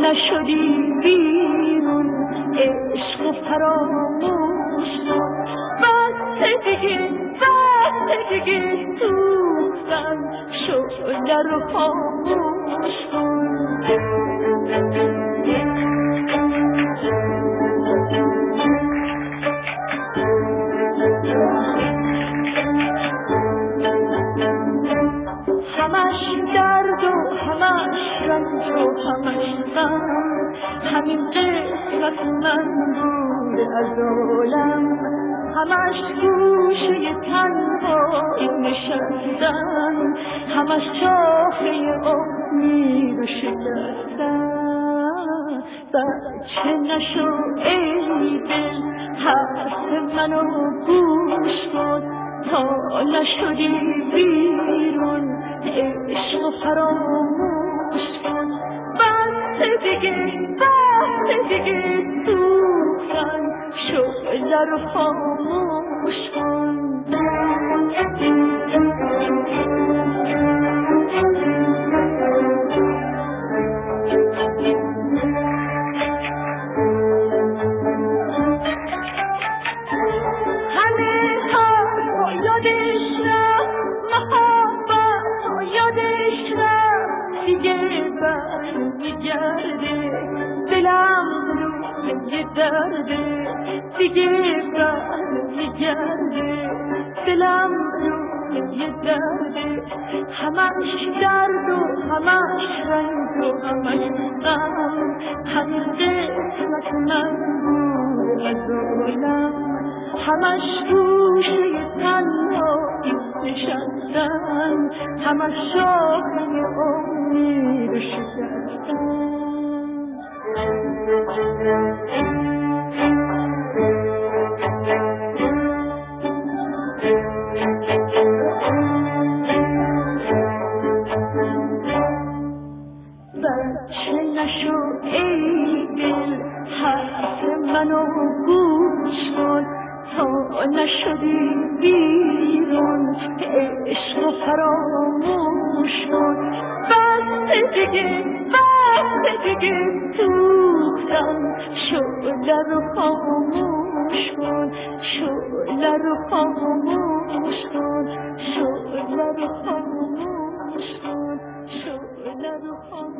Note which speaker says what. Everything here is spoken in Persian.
Speaker 1: نشدی بیرون عشق و فراموش کن بس دیگه سوختن شعله رو خاموش کن همش درد و همش رنج و همش غم همین قسمت من بود از عالم همش گوشه تنهایی نشستن همش شاخه امید و شکستن بچه نشو ای دل حرف منو گوش کن تا نشدی بیرون عشق و فراموش کن بس دیگه سوختن شعله رو خاموش کن دیگه برمیگرده دلم روی درده همش درد و همش رنج و همش غم همین قسمت من بود از عالم همش گوشه تنهایی نشستن همش شاخه امید شکستن بچه نشو ای دل حرف منو گوش کن تا نشدی بیرون عشق و فراموش کن بس دیگه سوختن شعله رو خاموش کن شعله رو خاموش کن شعله رو خاموش کن شعله رو خاموش